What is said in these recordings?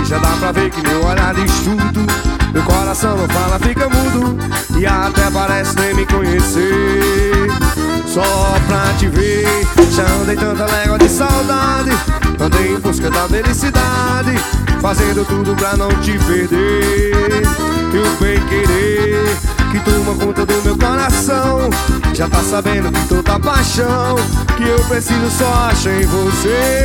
já dá pra ver que meu olhar diz tudo. Meu coração não fala, fica mudo, e até parece nem me conhecer. Só pra te ver, já andei tanta légua de saudade, andei em busca da felicidade, fazendo tudo pra não te perder. E o bem querer que toma conta do meu coração já tá sabendo que toda paixão que eu preciso só acho em você.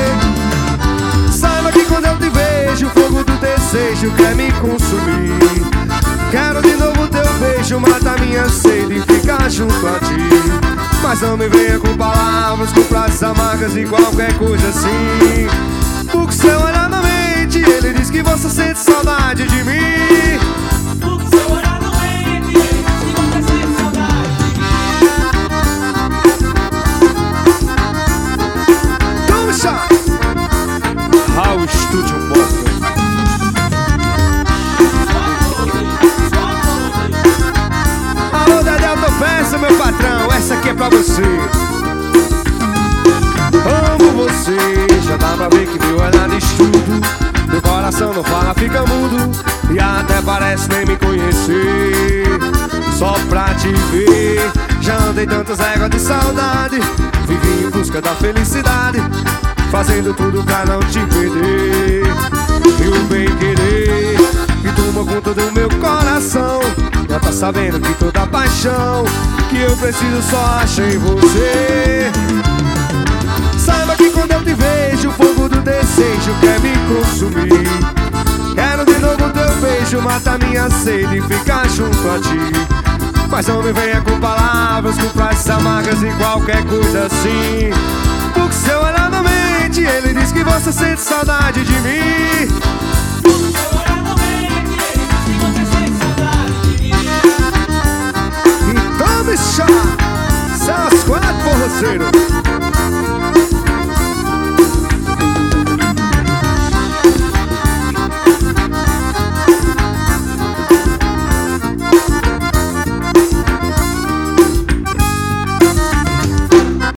Saiba que quando eu te vejo, o fogo do desejo quer me consumir. Quero de novo teu beijo, mata minha sede e ficar junto a ti. Mas não me venha com palavras, com frases amargas e qualquer coisa assim. Porque seu olhar na mente, ele diz que você sente saudade de mim. Porque seu olhar na mente, ele diz que você sente saudade de mim. Vamos já! Raul Studio Móvel. Alô, Dedé Autopeça, meu patrão, essa aqui é pra você. Amo você, já dá pra ver que meu olhar diz tudo. Meu coração não fala, fica mudo, e até parece nem me conhecer. Só pra te ver, já andei tantas léguas de saudade, vivi em busca da felicidade, fazendo tudo pra não te perder. E o bem querer que toma conta do meu coração já tá sabendo que toda paixão que eu preciso só acho em você. Saiba que quando eu te vejo, o fogo do desejo quer me consumir. Quero de novo teu beijo, mata minha sede e ficar junto a ti. Mas não me venha com palavras, com frases amargas e qualquer coisa assim. Porque seu olhar na mente, ele diz que você sente saudade de mim.